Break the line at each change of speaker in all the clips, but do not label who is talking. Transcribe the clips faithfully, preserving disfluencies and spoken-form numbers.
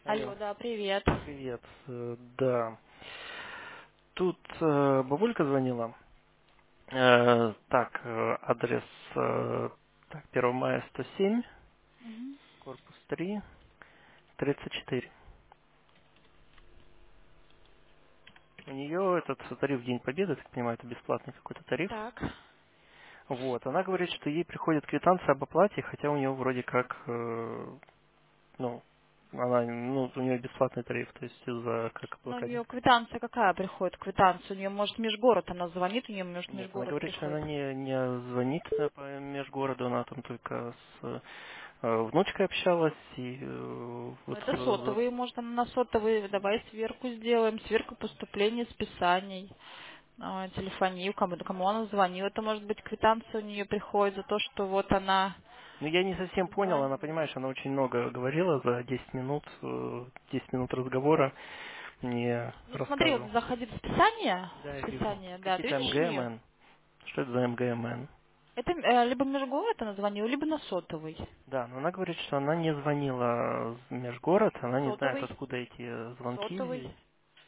Алло,
Алло,
да, привет.
привет. Э, Да. Тут э, бабулька звонила. Э, так, э, адрес э, так, первого мая сто семь,
Мгм.
корпус три, тридцать четыре. У нее этот тариф День Победы, я так понимаю, это бесплатный какой-то тариф.
Так.
Вот, она говорит, что ей приходит квитанция об оплате, хотя у нее вроде как, э, ну, она, ну, у нее бесплатный тариф, то есть за как
Ну, у
блокадник.
нее квитанция какая приходит? Квитанция у нее, может, межгород, она звонит, у нее, может,
Нет, она
межгород
говорит, что она
приходит.
не, не звонит э, по межгороду, она там только с э, внучкой общалась и э,
Ну,
вот
это
э,
сотовые, может, она на сотовые, давай сверку сделаем, сверку поступления, списаний, а, телефонию, кому, кому она звонила. Это, может быть, квитанция у нее приходит за то, что вот она
ну я не совсем понял, она,
обзванивает.
понимаешь, она очень много говорила за десять минут, э, десять минут разговора мне
Ну, смотри, вот
рассказывал.
заходи в списание,
Да, я вижу.
списание, да, ты
Какие-то
видишь у нее?
МГМН. Что это за МГМН?
Это э, либо межгород она звонила, либо на сотовый.
Да, но она говорит, что она не звонила в межгород, она не знает,
Сотовый,
откуда эти э, звонки
сотовый.
здесь.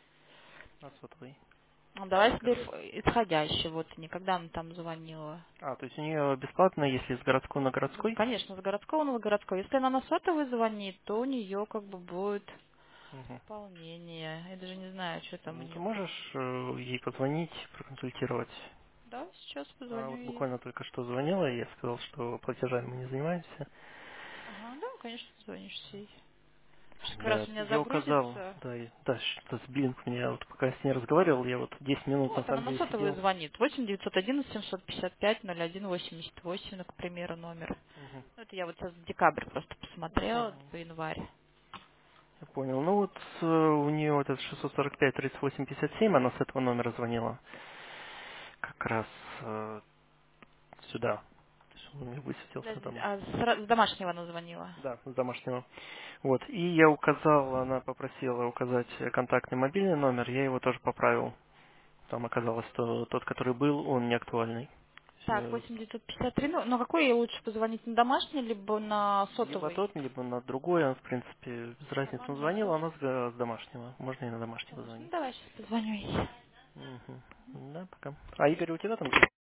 На сотовый.
Ну, давай себе
Короче.
ф- исходящий, вот никогда она там звонила.
А, то есть у нее бесплатно, если с городской на городской?
Конечно, с городского на городской. Если она на сотовый звонит, то у нее как бы будет
Мгм.
пополнение. Я даже не знаю, что там у
Ну, ты
нее
можешь э, ей позвонить, проконсультировать?
Да, сейчас
А
позвоню
вот
ей.
буквально только что звонила, и я сказал, что платежами мы не занимаемся.
Ага, да, конечно, позвонишь ей. Сейчас как раз
Да,
у меня
я указал,
загрузится.
да, и- да, что блин, меня вот пока с ней разговаривал, я вот десять
Ну
минут на
вот она
самом
на
деле
сотовый
сидел.
звонит. восемь девятьсот один семьсот пятьдесят пять ноль один восемьдесят восемь, ну, к примеру, номер.
Мгм.
Ну, это я вот сейчас декабрь просто посмотрела,
Мгм.
по январь.
Я понял. Ну вот э, у нее вот этот шестьсот сорок пять тридцать восемь пятьдесят семь, она с этого номера звонила как раз э, сюда. То есть он у меня
Да,
высветился там.
а с, ра- с домашнего она звонила.
Да, с домашнего. Вот. И я указал, она попросила указать контактный мобильный номер, я его тоже поправил. Там оказалось, что тот, который был, он не актуальный.
Так,
Э,
восемь девятьсот пятьдесят три. Ну, на какой ей лучше позвонить? На домашний, либо на
Либо
сотовый?
тот, либо на другой, он, в принципе, без разницы. Он
Нормально,
звонил,
да?
а она с, га- с домашнего. Можно и на домашнего
Домашний. Ну,
звонить.
давай сейчас позвоню ей.
Мгм. Да, пока. А Игорь у тебя там?